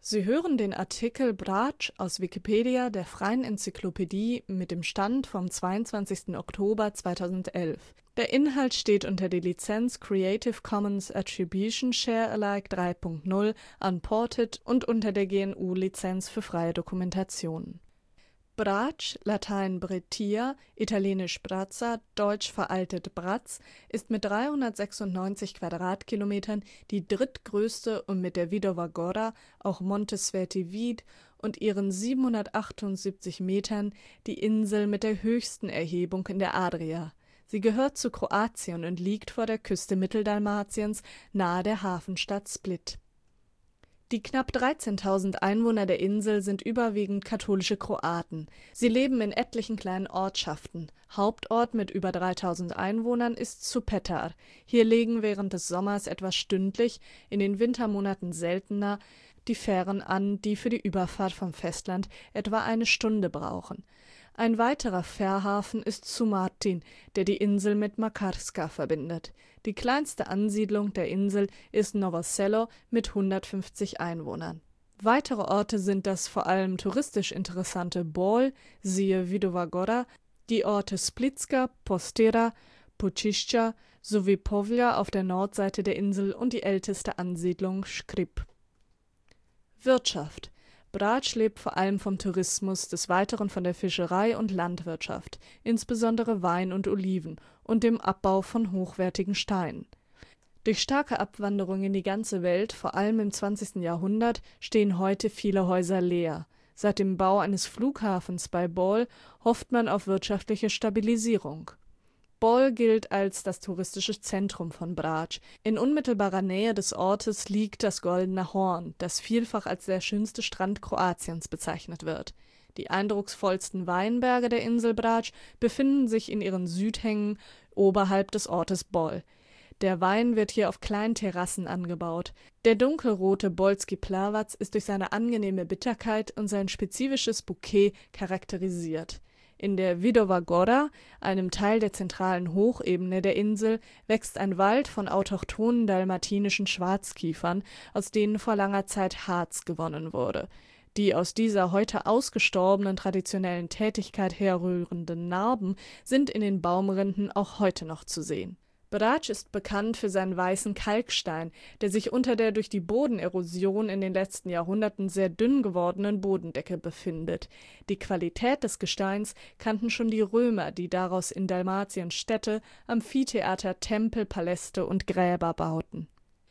Sie hören den Artikel Brač, aus Wikipedia, der freien Enzyklopädie. Mit dem Stand vom 22. Oktober 2011. Der Inhalt steht unter der Lizenz Creative Commons Attribution Share Alike 3 Punkt 0 Unported und unter der GNU-Lizenz für freie Dokumentation. Brač, latein Bretia, italienisch Brazza, deutsch veraltet Bratz, ist mit 396 Quadratkilometern die drittgrößte und mit der Vidova Gora, auch Monte Sveti Vid, und ihren 778 Metern die Insel mit der höchsten Erhebung in der Adria. Sie gehört zu Kroatien und liegt vor der Küste Mitteldalmatiens nahe der Hafenstadt Split. Die knapp 13.000 Einwohner der Insel sind überwiegend katholische Kroaten. Sie leben in etlichen kleinen Ortschaften. Hauptort mit über 3.000 Einwohnern ist Supetar. Hier legen während des Sommers etwa stündlich, in den Wintermonaten seltener, die Fähren an, die für die Überfahrt vom Festland etwa eine Stunde brauchen. Ein weiterer Fährhafen ist Šumartin, der die Insel mit Makarska verbindet. Die kleinste Ansiedlung der Insel ist Novo Selo mit 150 Einwohnern. Weitere Orte sind das vor allem touristisch interessante Bol, siehe Vidova Gora, die Orte Splitska, Postira, Pučišća sowie Povlja auf der Nordseite der Insel und die älteste Ansiedlung Škrip. Wirtschaft. Brač lebt vor allem vom Tourismus, des Weiteren von der Fischerei und Landwirtschaft, insbesondere Wein und Oliven, und dem Abbau von hochwertigen Steinen. Durch starke Abwanderung in die ganze Welt, vor allem im 20. Jahrhundert, stehen heute viele Häuser leer. Seit dem Bau eines Flughafens bei Bol hofft man auf wirtschaftliche Stabilisierung. Bol gilt als das touristische Zentrum von Brač. In unmittelbarer Nähe des Ortes liegt das Goldene Horn, das vielfach als der schönste Strand Kroatiens bezeichnet wird. Die eindrucksvollsten Weinberge der Insel Brač befinden sich in ihren Südhängen oberhalb des Ortes Bol. Der Wein wird hier auf kleinen Terrassen angebaut. Der dunkelrote Bolski Plavac ist durch seine angenehme Bitterkeit und sein spezifisches Bouquet charakterisiert. In der Vidova Gora, einem Teil der zentralen Hochebene der Insel, wächst ein Wald von autochthonen dalmatinischen Schwarzkiefern, aus denen vor langer Zeit Harz gewonnen wurde. Die aus dieser heute ausgestorbenen traditionellen Tätigkeit herrührenden Narben sind in den Baumrinden auch heute noch zu sehen. Brač ist bekannt für seinen weißen Kalkstein, der sich unter der durch die Bodenerosion in den letzten Jahrhunderten sehr dünn gewordenen Bodendecke befindet. Die Qualität des Gesteins kannten schon die Römer, die daraus in Dalmatien Städte, Amphitheater, Tempel, Paläste und Gräber bauten.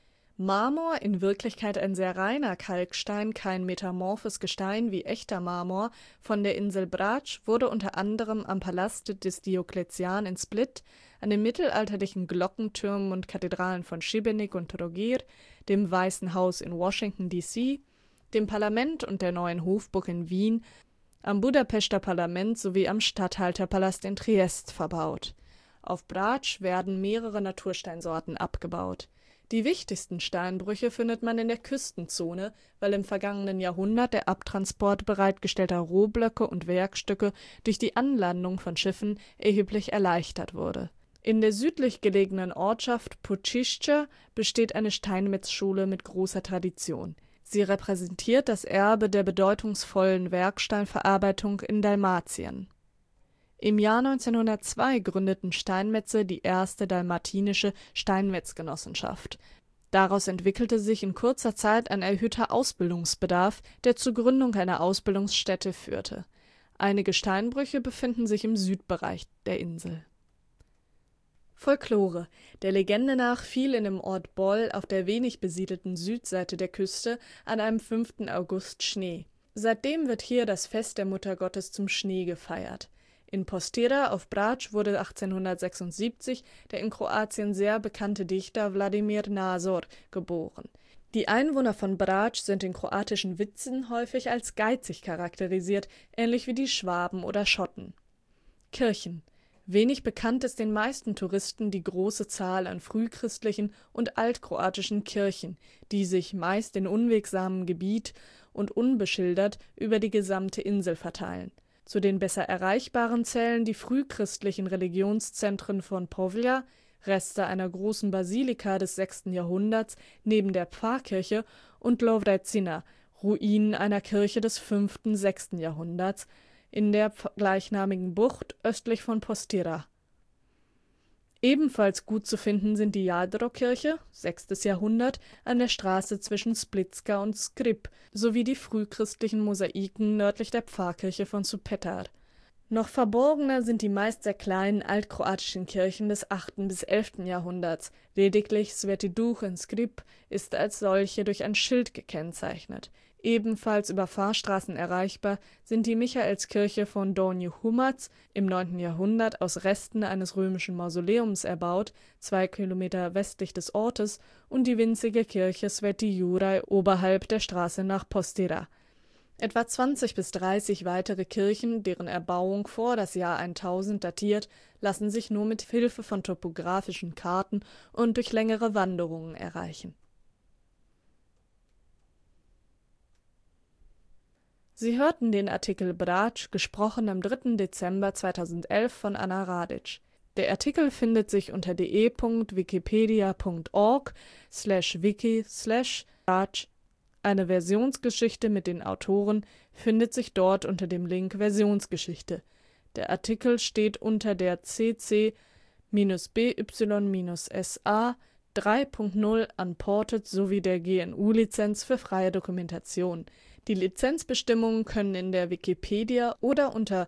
Marmor, in Wirklichkeit ein sehr reiner Kalkstein, kein metamorphes Gestein wie echter Marmor, von der Insel Brač wurde unter anderem am Palast des Diokletian in Split, an den mittelalterlichen Glockentürmen und Kathedralen von Šibenik und Trogir, dem Weißen Haus in Washington D.C., dem Parlament und der Neuen Hofburg in Wien, am Budapester Parlament sowie am Statthalterpalast in Triest verbaut. Auf Brač werden mehrere Natursteinsorten abgebaut. Die wichtigsten Steinbrüche findet man in der Küstenzone, weil im vergangenen Jahrhundert der Abtransport bereitgestellter Rohblöcke und Werkstücke durch die Anlandung von Schiffen erheblich erleichtert wurde. In der südlich gelegenen Ortschaft Pučišća besteht eine Steinmetzschule mit großer Tradition. Sie repräsentiert das Erbe der bedeutungsvollen Werksteinverarbeitung in Dalmatien. Im Jahr 1902 gründeten Steinmetze die erste dalmatinische Steinmetzgenossenschaft. Daraus entwickelte sich in kurzer Zeit ein erhöhter Ausbildungsbedarf, der zur Gründung einer Ausbildungsstätte führte. Einige Steinbrüche befinden sich im Südbereich der Insel. Folklore. Der Legende nach fiel in dem Ort Bol auf der wenig besiedelten Südseite der Küste an einem 5. August Schnee. Seitdem wird hier das Fest der Muttergottes zum Schnee gefeiert. In Postira auf Brač wurde 1876 der in Kroatien sehr bekannte Dichter Vladimir Nazor geboren. Die Einwohner von Brač sind in kroatischen Witzen häufig als geizig charakterisiert, ähnlich wie die Schwaben oder Schotten. Kirchen. Wenig bekannt ist den meisten Touristen die große Zahl an frühchristlichen und altkroatischen Kirchen, die sich meist in unwegsamem Gebiet und unbeschildert über die gesamte Insel verteilen. Zu den besser erreichbaren zählen die frühchristlichen Religionszentren von Povlja, Reste einer großen Basilika des 6. Jahrhunderts neben der Pfarrkirche, und Lovrecina, Ruinen einer Kirche des 5. / 6. Jahrhunderts in der gleichnamigen Bucht östlich von Postira. Ebenfalls gut zu finden sind die Jadro-Kirche, 6. Jahrhundert, an der Straße zwischen Splitska und Skrip, sowie die frühchristlichen Mosaiken nördlich der Pfarrkirche von Supetar. Noch verborgener sind die meist sehr kleinen altkroatischen Kirchen des 8. bis 11. Jahrhunderts, lediglich Sveti Duh in Skrip ist als solche durch ein Schild gekennzeichnet. Ebenfalls über Fahrstraßen erreichbar sind die Michaelskirche von Donji Humac, im 9. Jahrhundert aus Resten eines römischen Mausoleums erbaut, 2 Kilometer westlich des Ortes, und die winzige Kirche Sveti Juraj oberhalb der Straße nach Postira. Etwa 20 bis 30 weitere Kirchen, deren Erbauung vor das Jahr 1000 datiert, lassen sich nur mit Hilfe von topografischen Karten und durch längere Wanderungen erreichen. Sie hörten den Artikel Brač, gesprochen am 3. Dezember 2011 von Anna Radic. Der Artikel findet sich unter de.wikipedia.org/wiki/Brač. Eine Versionsgeschichte mit den Autoren findet sich dort unter dem Link Versionsgeschichte. Der Artikel steht unter der CC-BY-SA 3.0 Unported sowie der GNU-Lizenz für freie Dokumentation. Die Lizenzbestimmungen können in der Wikipedia oder unter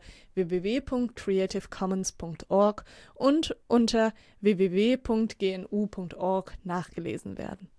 www.creativecommons.org und unter www.gnu.org nachgelesen werden.